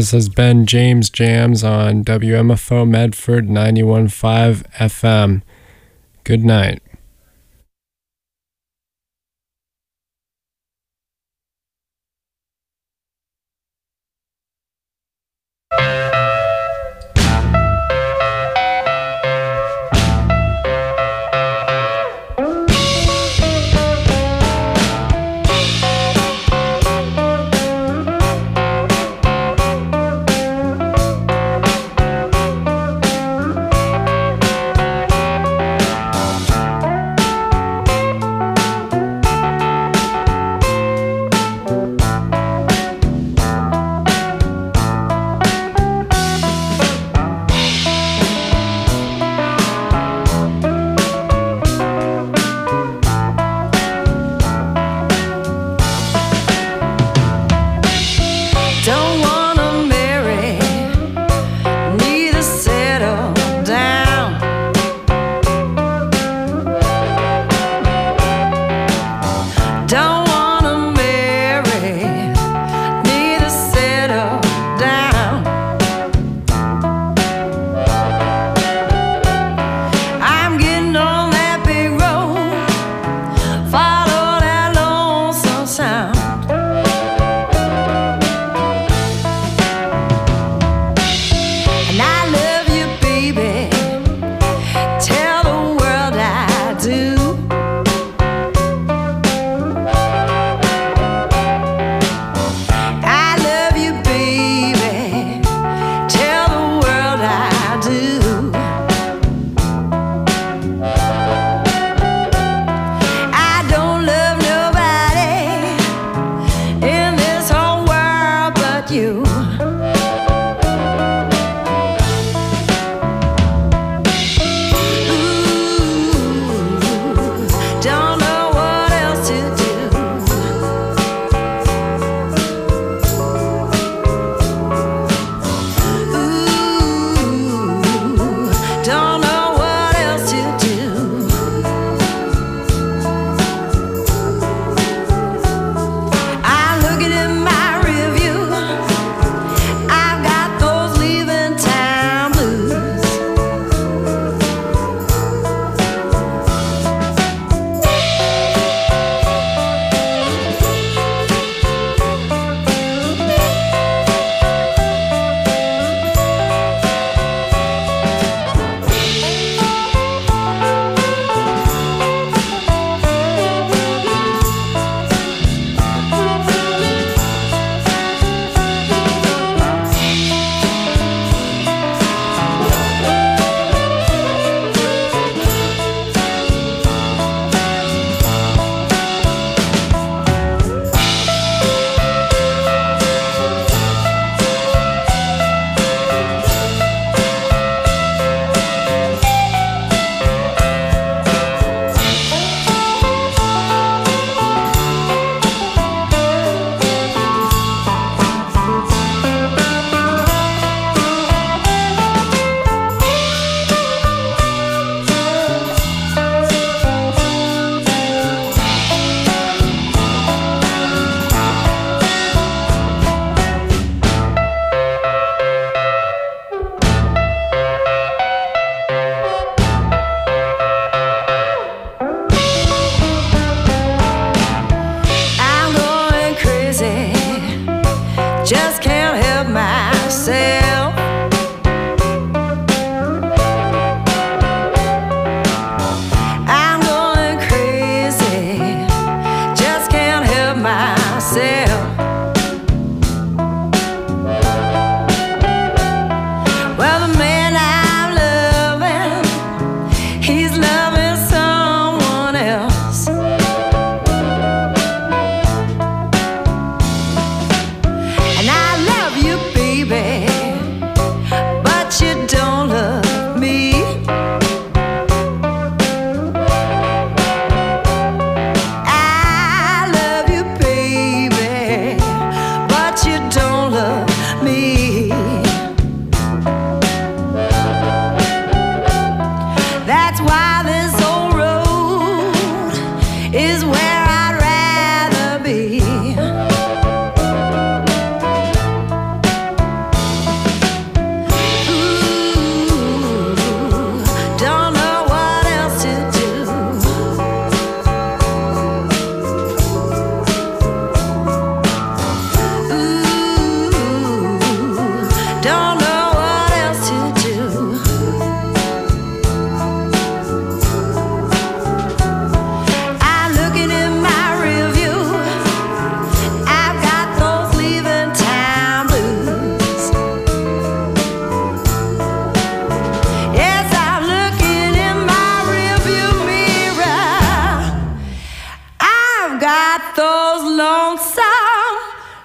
This has been James Jams on WMFO Medford 91.5 FM. Good night.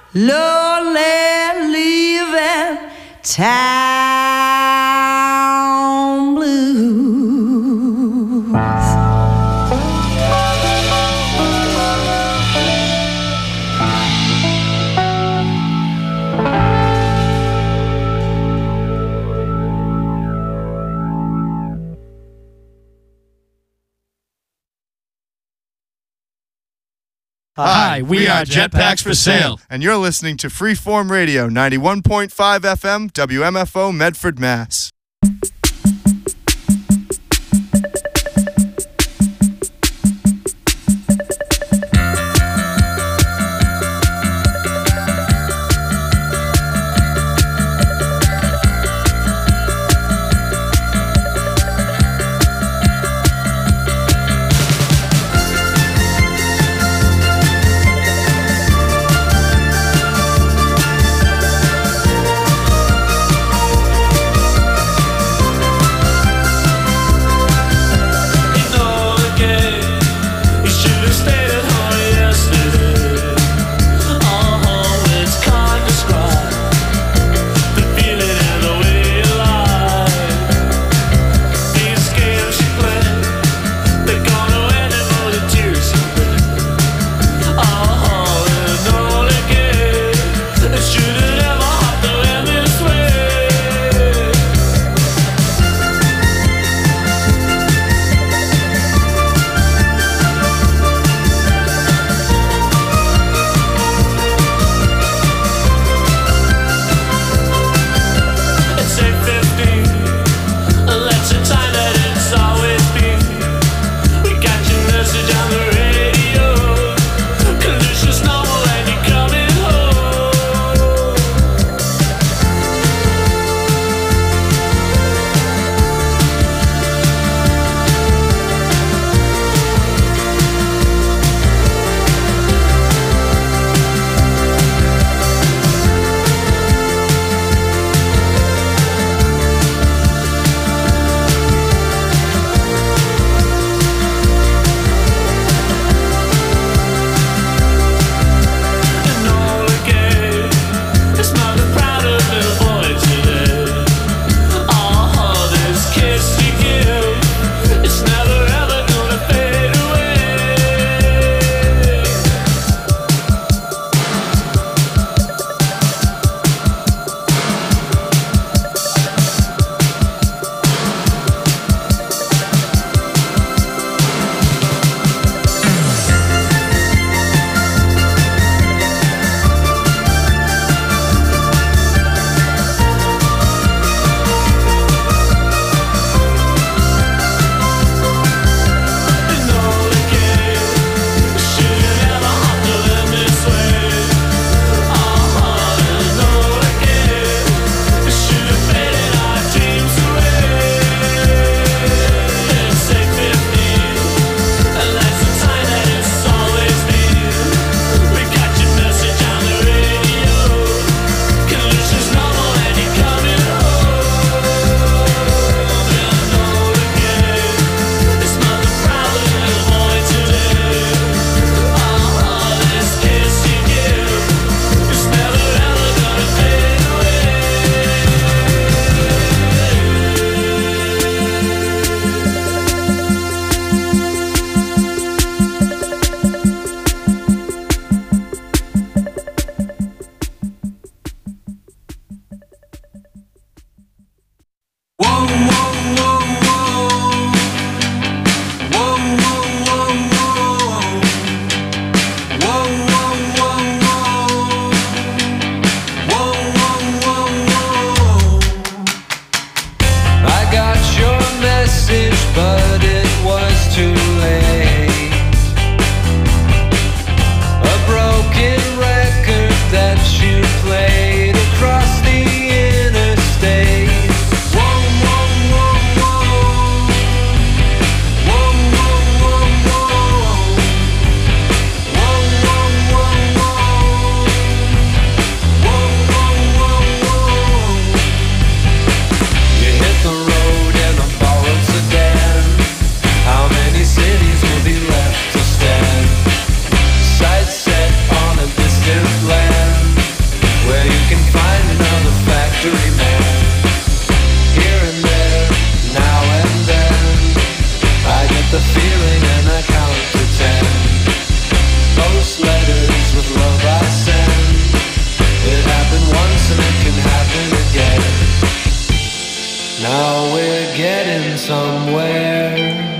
lonely leaving town blues. Hi, we are Jetpacks for Sale. And you're listening to Freeform Radio, 91.5 FM, WMFO, Medford, Mass. feeling and I count to 10. Post letters with love I send. It happened once and it can happen again. Now we're getting somewhere.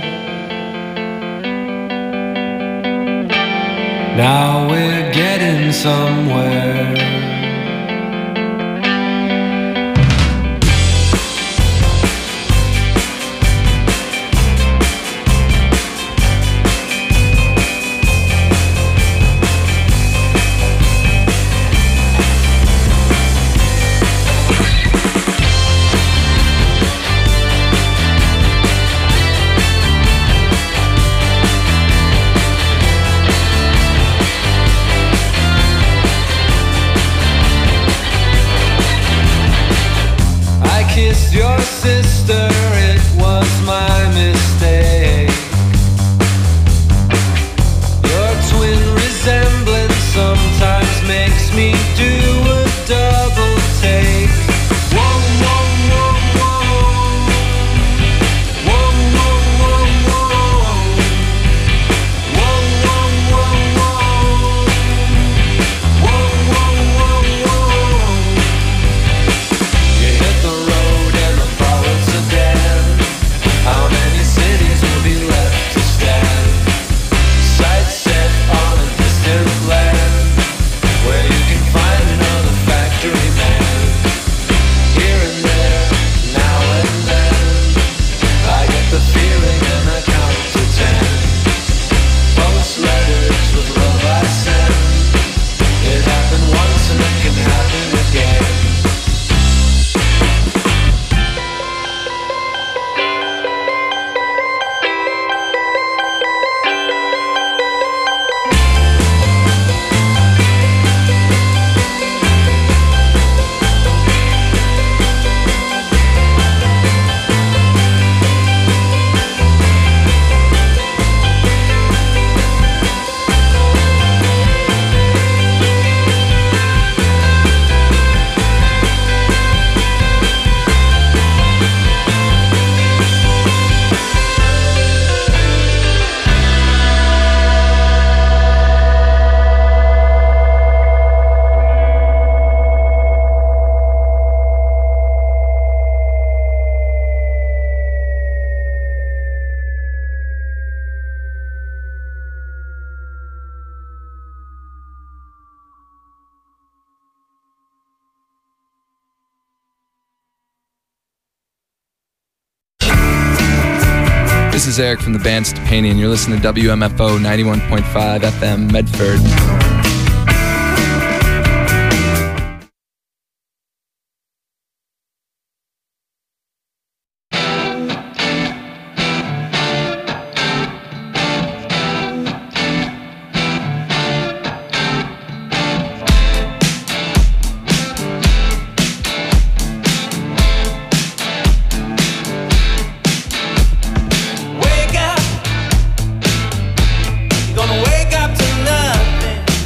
Now we're getting somewhere. Kissed your sister, it was my mistake. Your twin resemblance sometimes makes me do a double take. Whoa, whoa, whoa, whoa. Whoa, whoa, whoa, whoa. Whoa, whoa, whoa, whoa. Whoa, whoa, whoa, whoa. You hit the road and the bullets again. How many cities will be left to stand? Sights set on a distant land, where you can find another factory man. Here and there, now and then, I get the feeling and I count to 10. Post letters with love I send. It happened once and it can happen again. This is Eric from the band Stupani, and you're listening to WMFO 91.5 FM Medford. Wake up, you're gonna wake up to nothing.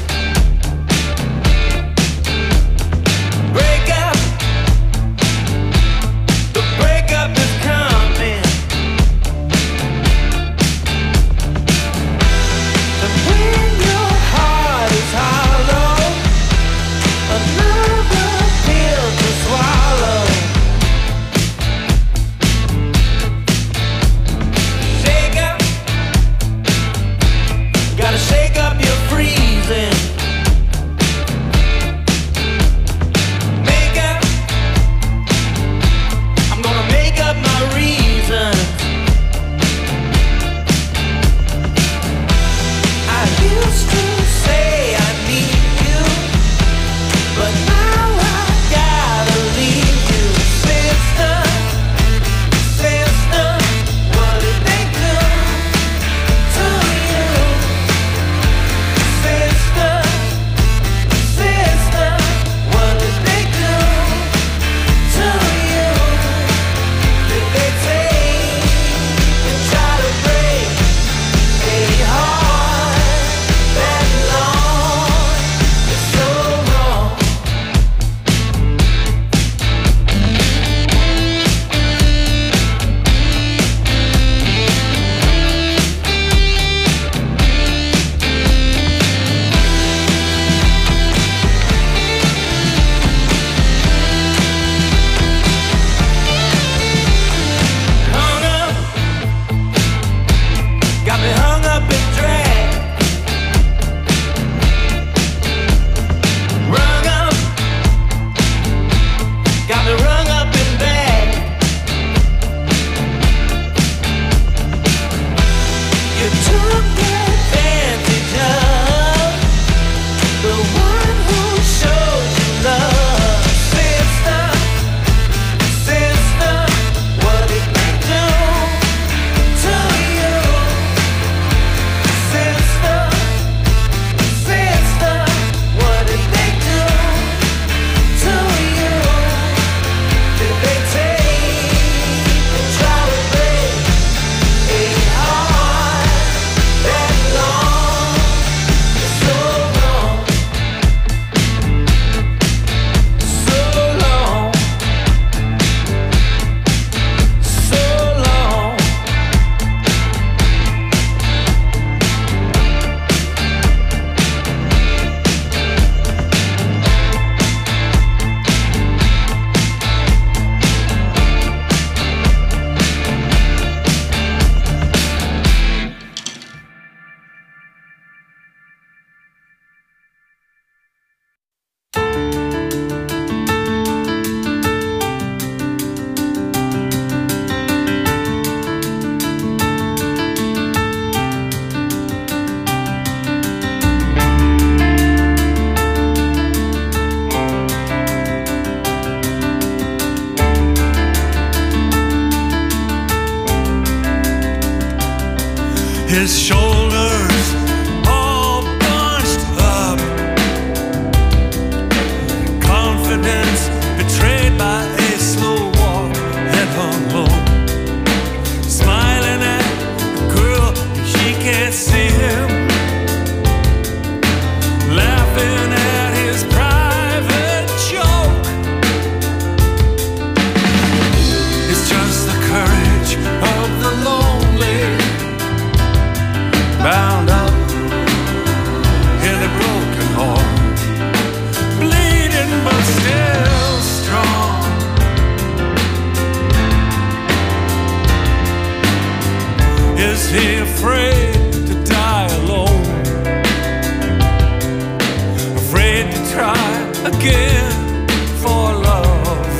his shoulders all bunched up. Confidence betrayed by a slow walk, head hung low. Smiling at the girl, she can't see him. Laughing at his private joke. It's just the courage of the lonely, bound up in a broken heart, bleeding but still strong. Is he afraid to die alone? Afraid to try again for love?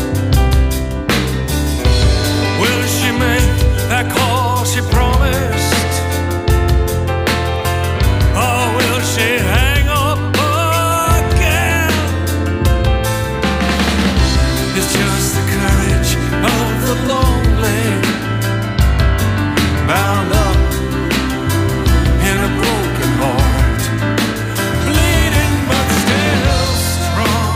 Will she make that call she promised? Or will she hang up again? It's just the courage of the lonely, bound up in a broken heart, bleeding but still strong.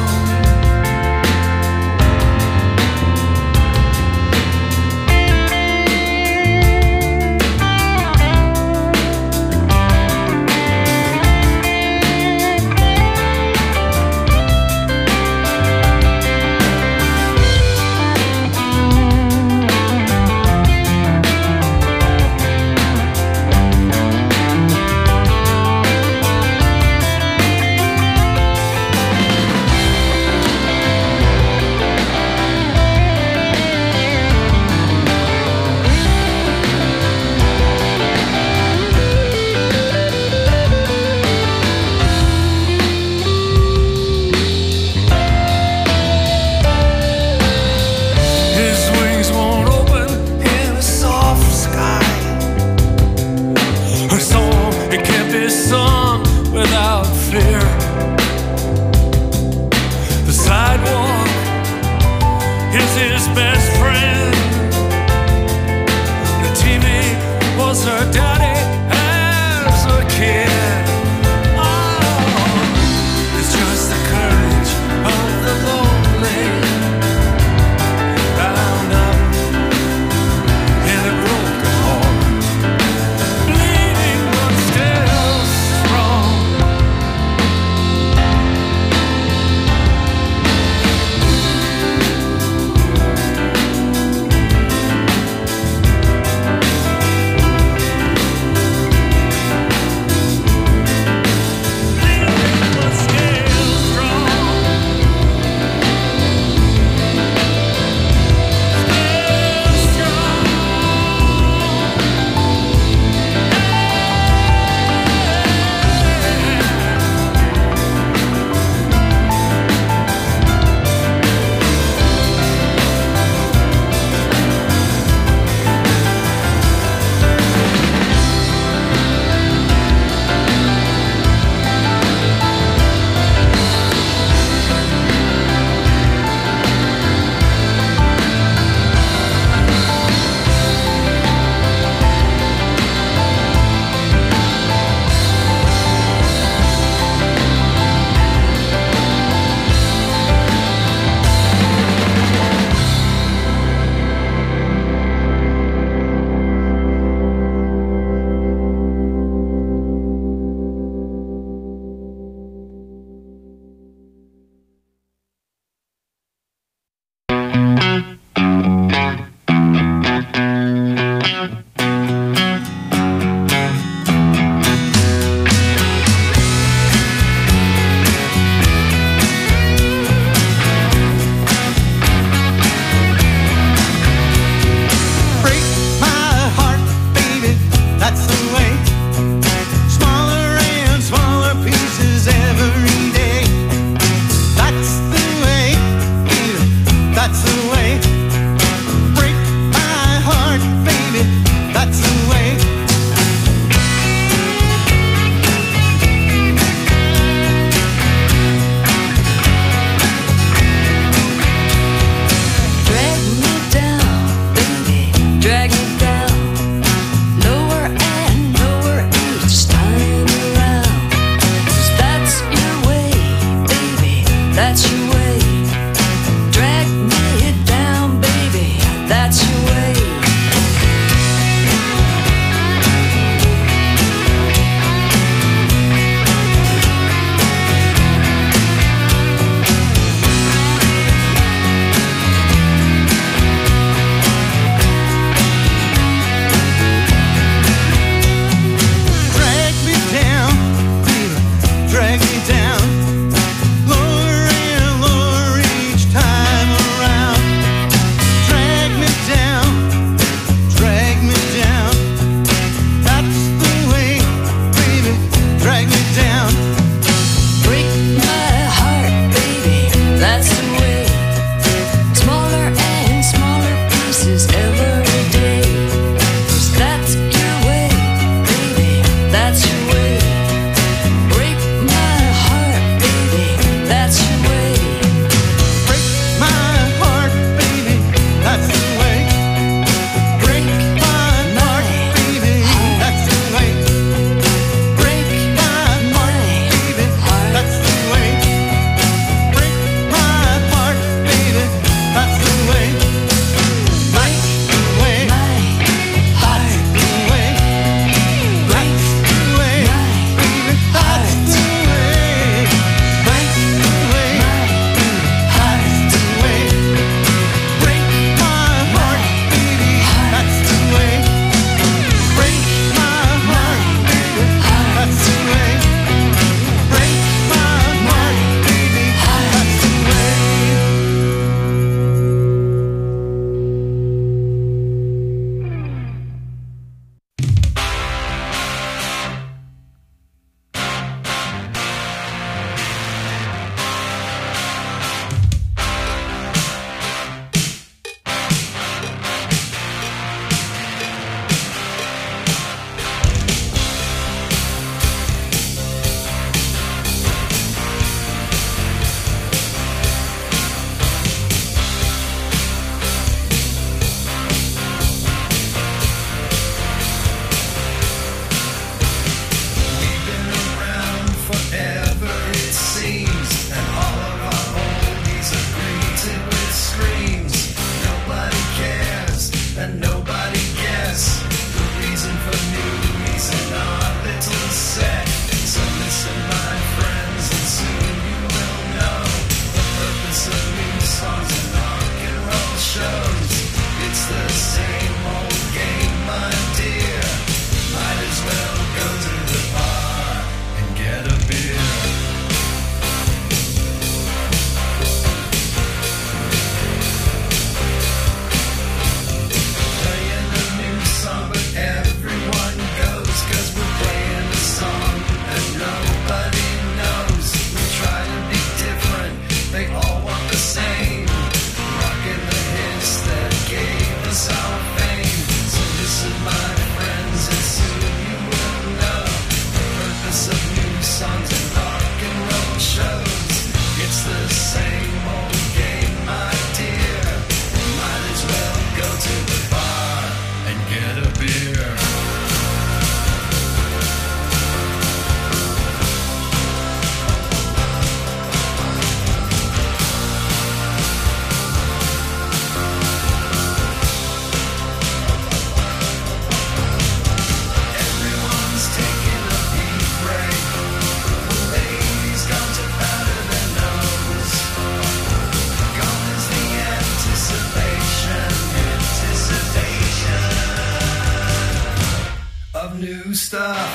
new stuff.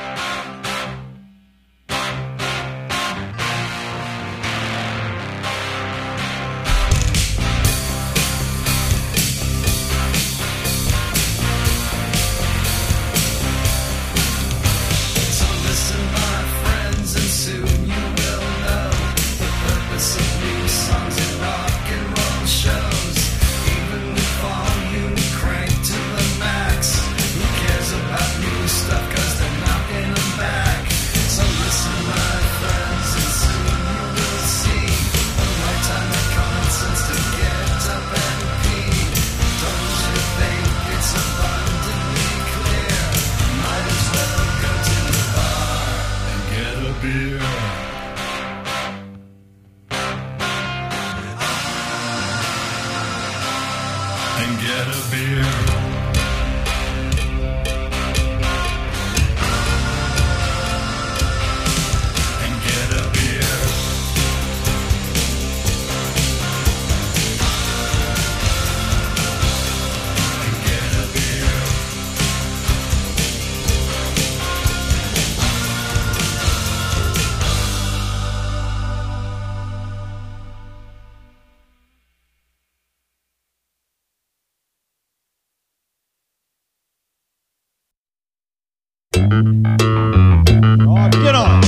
Oh, get on.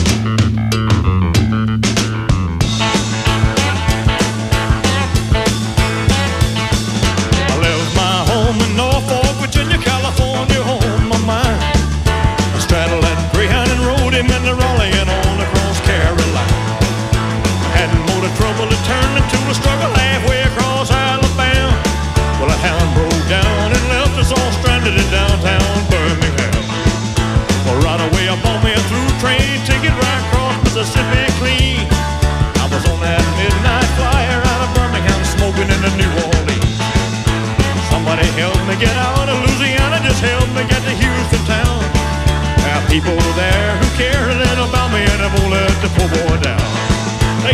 I left my home in Norfolk, Virginia, California, home my mind. I straddled that Greyhound and rode him into Raleigh and on across Carolina. I hadn't more the trouble, it turned into a struggle halfway across Alabama. Well, that hound broke down and left us all stranded in downtown Birmingham. Well, right away I bought me a through train ticket right across Mississippi clean. I was on that midnight flyer out of Birmingham smoking into New Orleans. Somebody helped me get out of Louisiana, just helped me get to Houston town. There are people there who care a little about me and they won't let the poor boy down. Hey.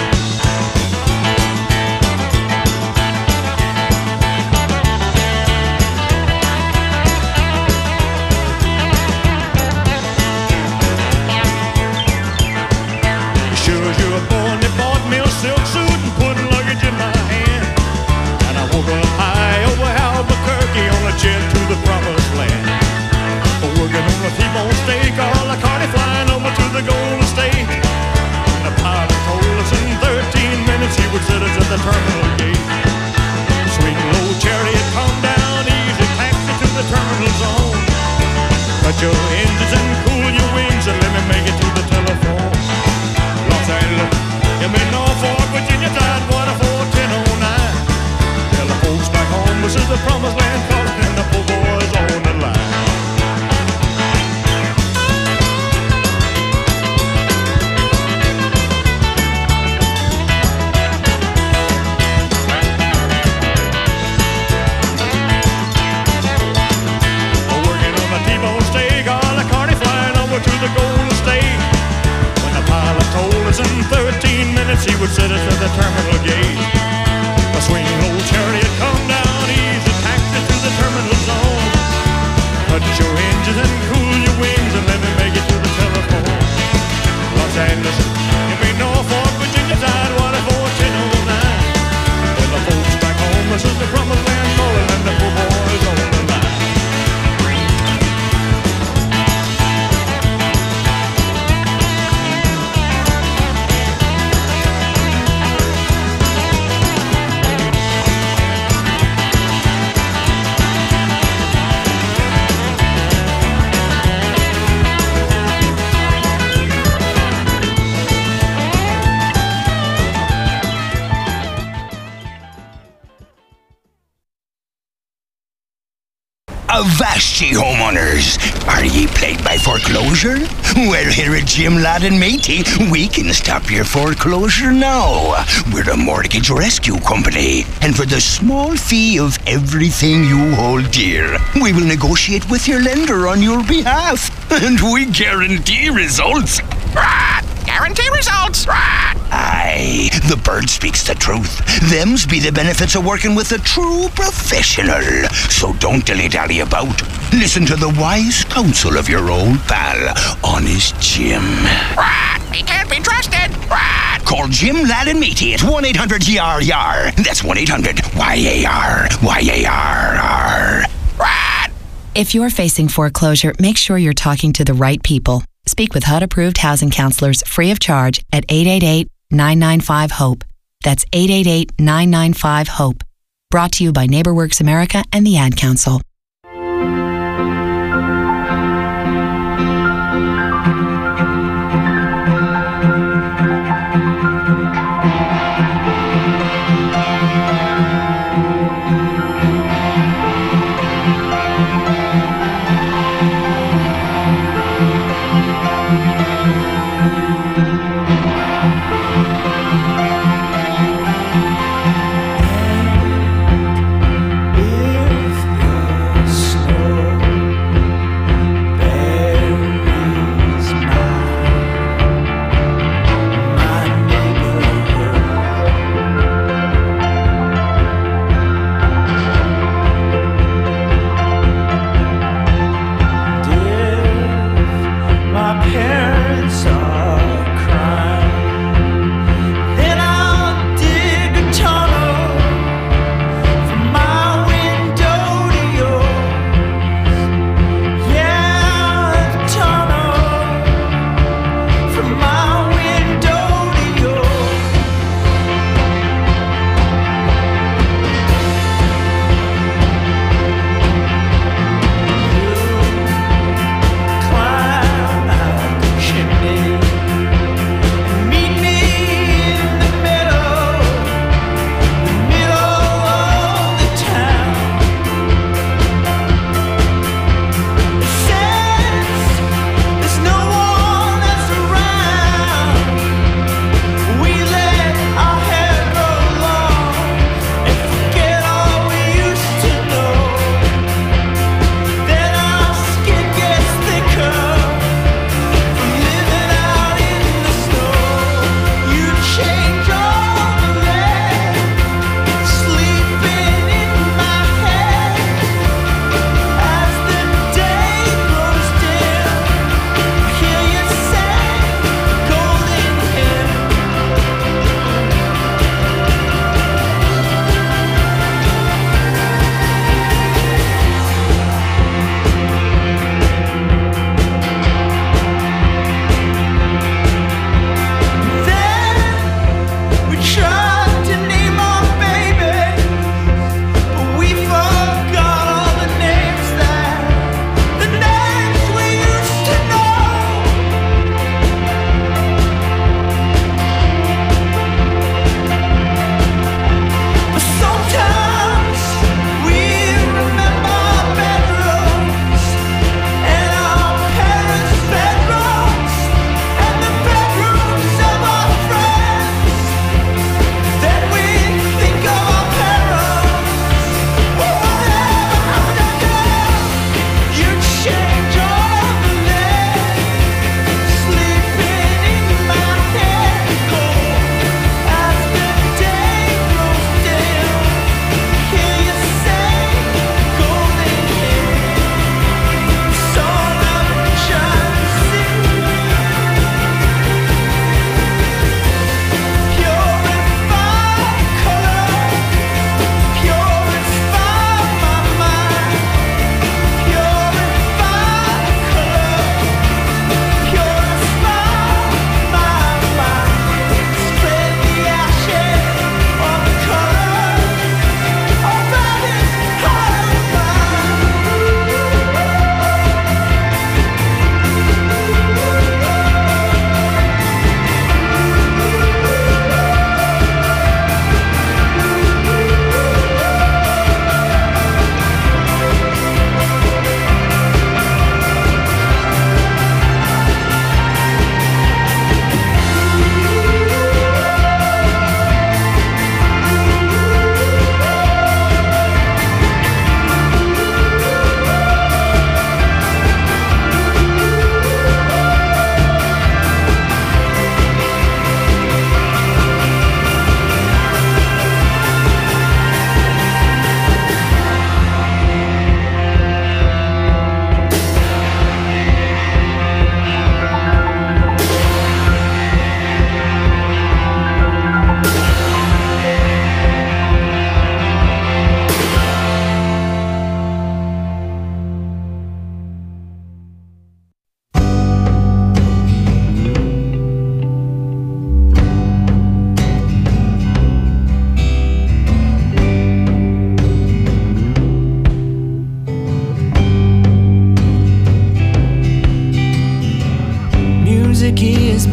Silk suit and put luggage in my hand, and I woke up high over Albuquerque on a jet to the promised land. Working on a T-bone steak, all a cardi flying over to the Golden State. And the pilot told us in 13 minutes he would set us at the terminal gate. Sweet low chariot, come down easy, taxi to the terminal zone. Cut your engines and cool your wings and let me make it to the telephone. Los Angeles, you may Norfolk, Virginia, Tidewater, 41009. Tell the folks back home this is the promised land, calling and the poor boys on the line. Working on the T-bone steak, all the cardi flying over to the Golden State. When the pilot told us in 13 minutes he would set us at the terminal gate. A swing low chariot, come down easy, taxi to the terminal zone. Cut your engines and cool your wings and let me make it to the telephone. Los Angeles, you may Norfolk, Virginia, Tidewater, 41009. When the folks back home, this is the promised land, calling and the poor boys on the line. Avast ye homeowners! Are ye plagued by foreclosure? Well, here at Jim Ladd and Matey, we can stop your foreclosure now. We're a mortgage rescue company, and for the small fee of everything you hold dear, we will negotiate with your lender on your behalf, and we guarantee results. Guarantee results. Aye, the bird speaks the truth. Them's be the benefits of working with a true professional. So don't dilly-dally about. Listen to the wise counsel of your old pal, Honest Jim. Rat! He can't be trusted! Rat! Call Jim Ladd and Matey at 1-800-YAR-YAR. That's 1-800-YAR-YAR-R. Rat! If you're facing foreclosure, make sure you're talking to the right people. Speak with HUD-approved housing counselors free of charge at 888-995-HOPE. That's 888-995-HOPE. Brought to you by NeighborWorks America and the Ad Council. If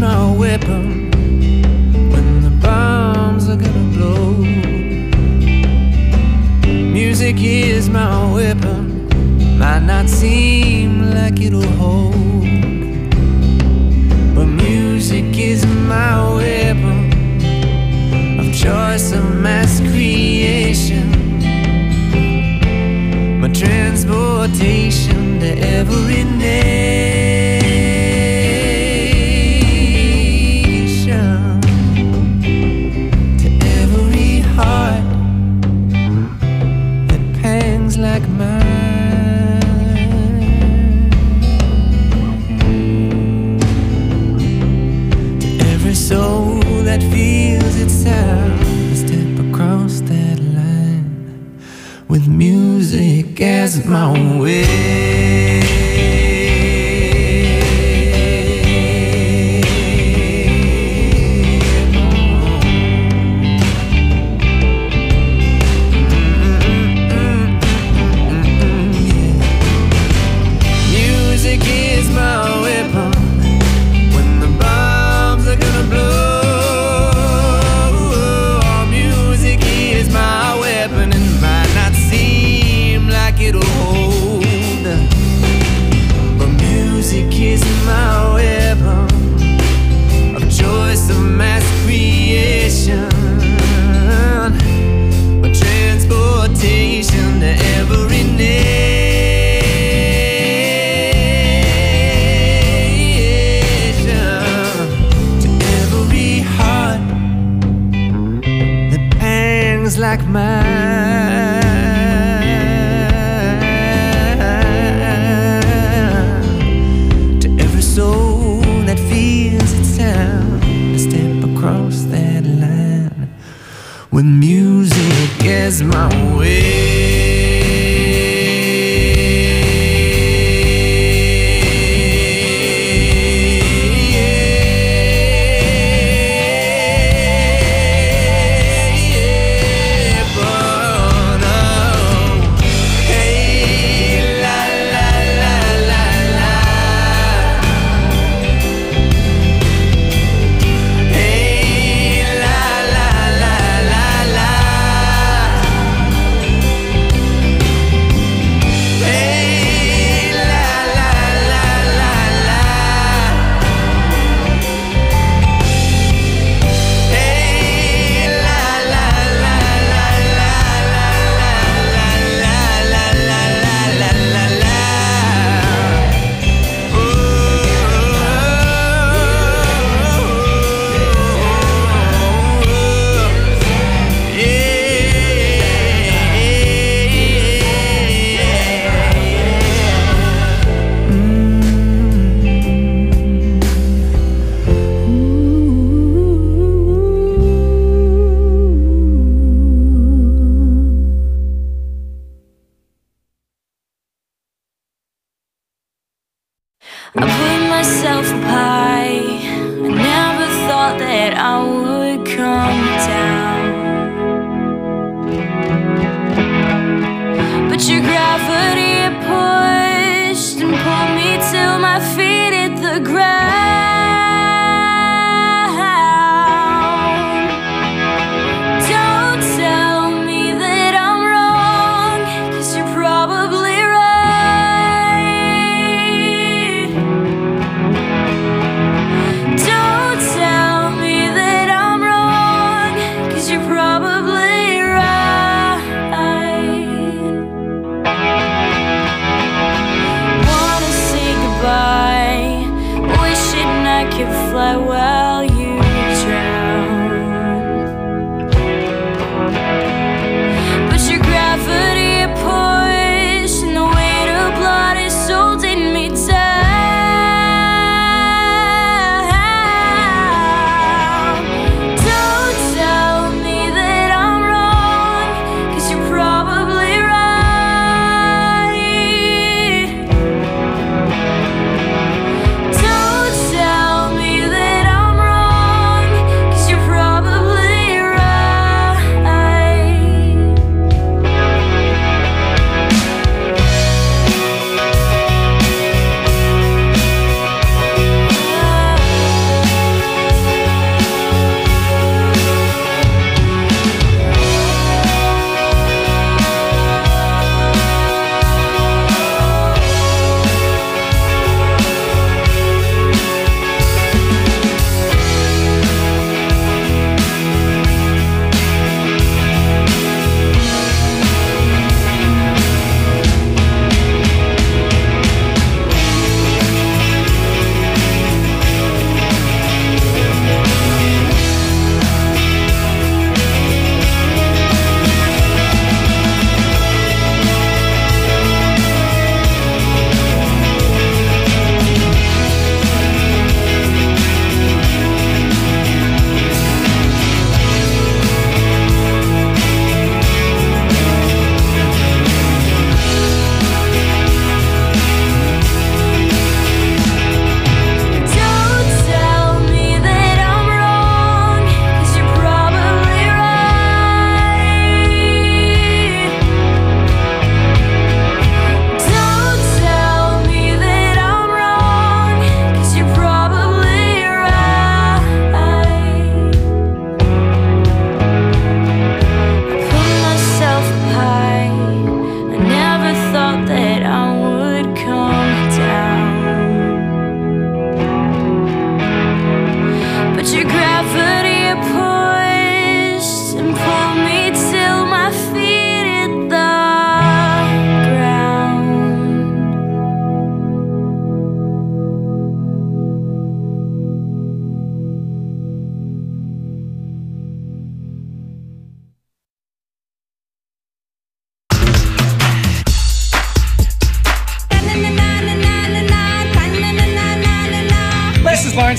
my weapon when the bombs are gonna blow. Music is my weapon, might not seem like it'll hold, but music is my weapon of choice, of mass creation, my transportation to every nation, to every heart that pangs like mine, to every soul that feels its sound. Step across that line with music as my way. Music is my weapon when the bombs are gonna blow. Music is my weapon and might not seem like it'll hold, but music is my weapon of choice, of mass creation, my transportation to every nation, to every heart that pangs like mine, to every soul that feels its sound. To step across that line with music as my way. I put myself up high. I never thought that I would come down, but your gravity pushed and pulled me till my feet hit the ground. Don't tell me that I'm wrong, 'cause you're probably right. Don't tell me that I'm wrong, 'cause you're probably right. Wanna say goodbye, wishing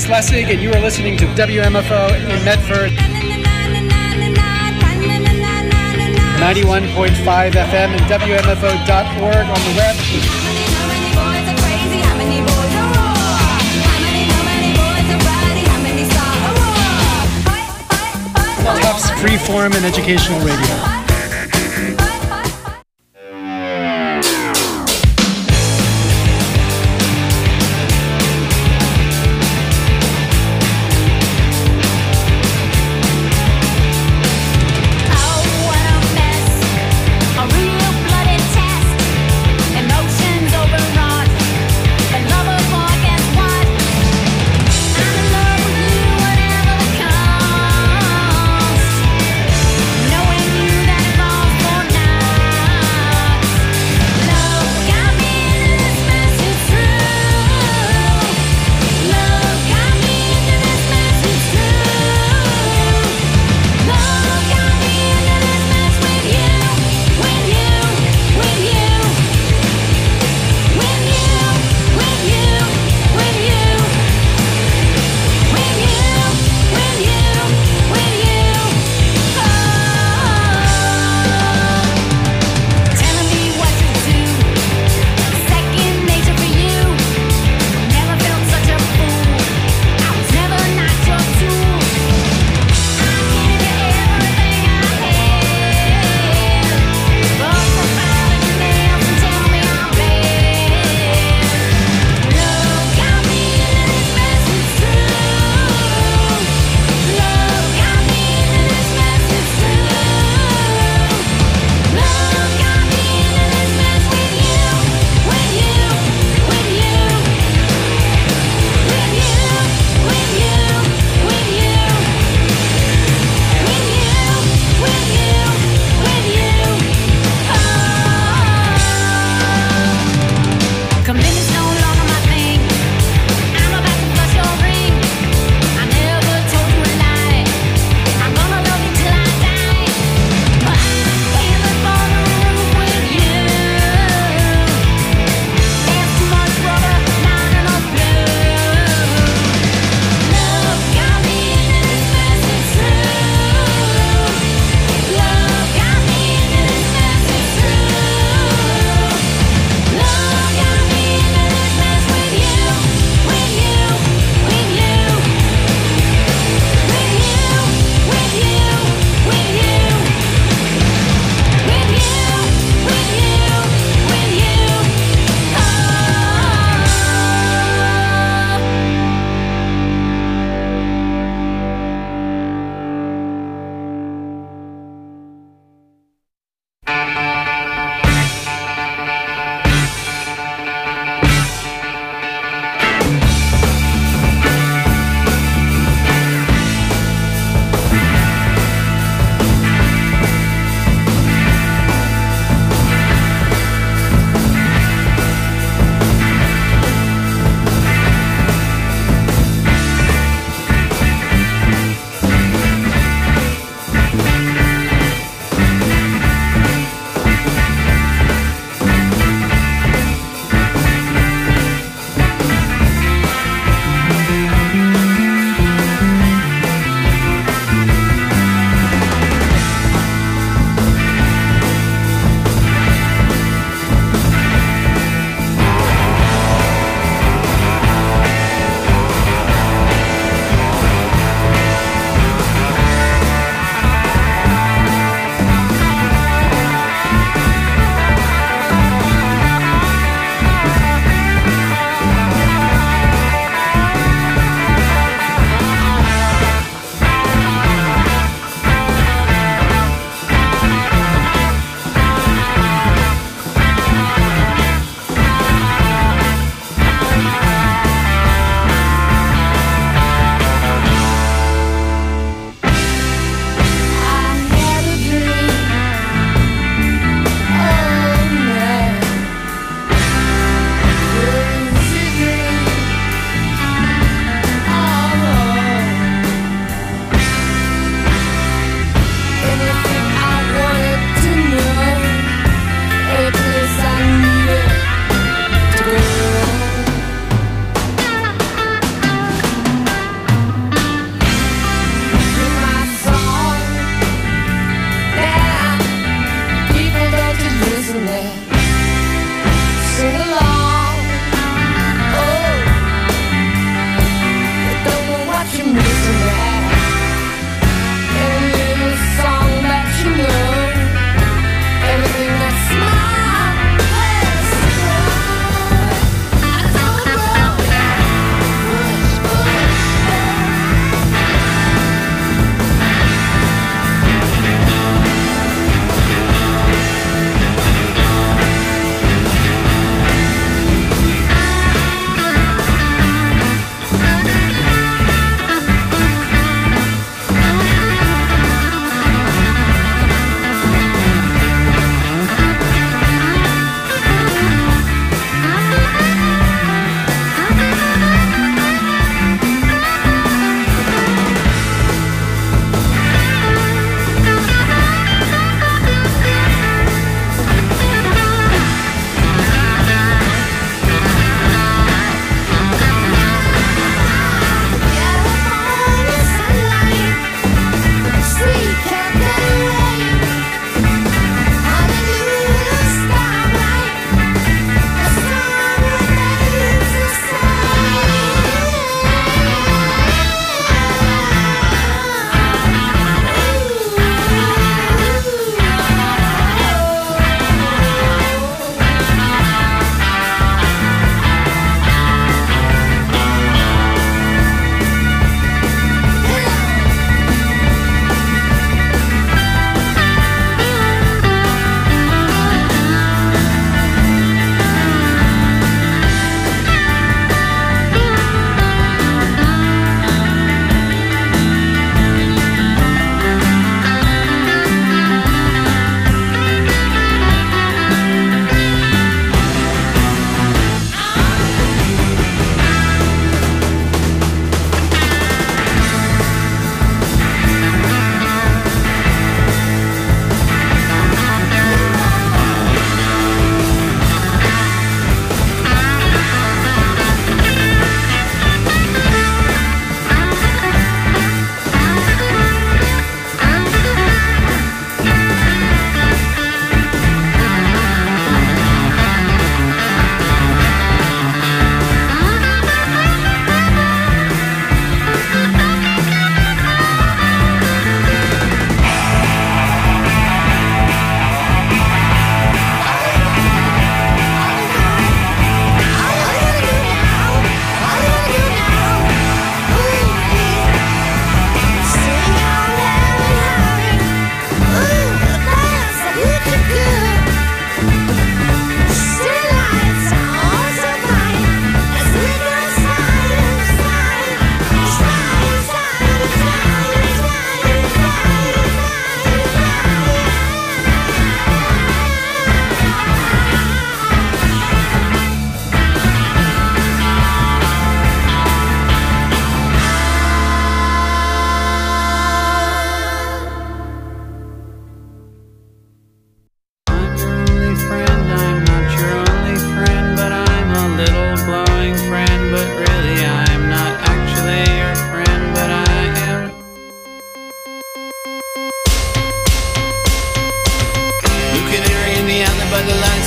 Lessig, and you are listening to WMFO in Medford. 91.5 FM and WMFO.org on the web. Tufts Freeform and Educational Radio. Knowing you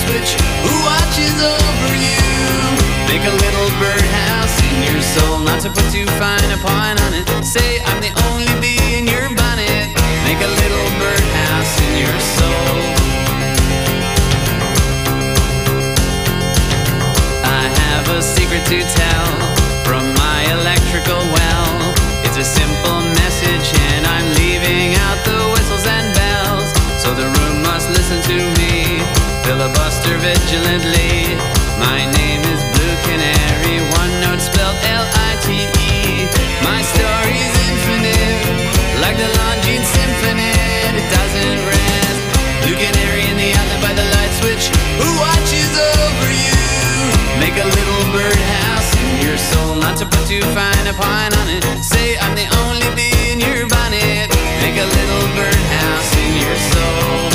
switch. Who watches over you? Make a little birdhouse in your soul. Not to put too fine a point on it. Say I'm the only bee in your bonnet. Make a little birdhouse in your soul. I have a secret to tell from my electrical well. It's a simple message and I'm leaving out the whistles and bells. So the room must listen to me, filibuster vigilantly. My name is Blue Canary, one note spelled L-I-T-E. My story's infinite, like the Longines Symphony. It doesn't rest. Blue Canary in the outlet by the light switch. Who watches over you? Make a little birdhouse in your soul. Not to put too fine a point on it. Say I'm the only bee in your bonnet. Make a little birdhouse in your soul.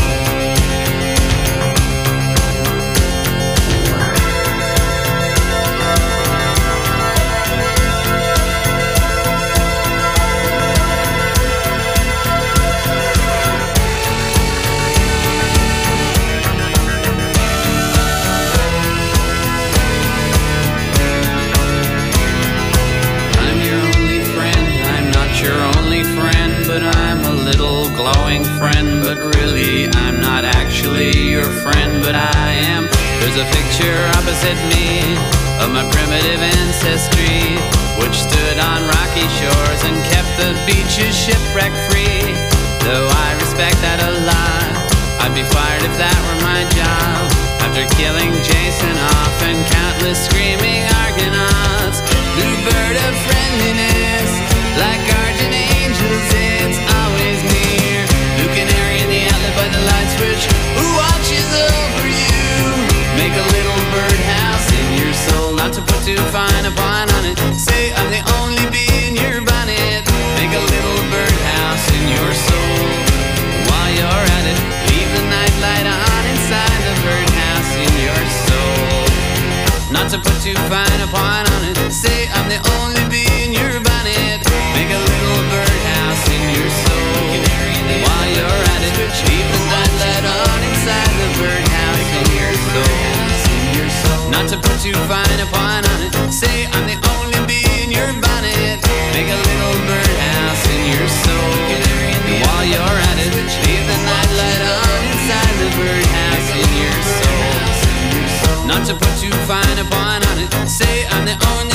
But I'm a little glowing friend. But really I'm not actually your friend, but I am. There's a picture opposite me of my primitive ancestry, which stood on rocky shores and kept the beaches shipwreck free. Though I respect that a lot, I'd be fired if that were my job. After killing Jason off and countless screaming Argonauts, blue bird of friendliness, like guardian angels, it's always near. Blue Canary in the outlet by the light switch. Who watches over you? Make a little birdhouse in your soul. Not to put too fine a point on it. Say I'm the only bee in your bonnet. Make a little birdhouse in your soul. While you're at it, leave the night light on inside the birdhouse in your soul. Not to put too fine a point on it. Say I'm the only bee in your bonnet. Make a little birdhouse in your soul. While you're at it, leave the night light on inside the birdhouse in your soul. Not to put too fine a point on it. Say I'm the only bee in your bonnet. Make a little birdhouse in your soul. While you're at it, leave the night light on inside the birdhouse in your soul. Not to put too fine a point on it. Say I'm the only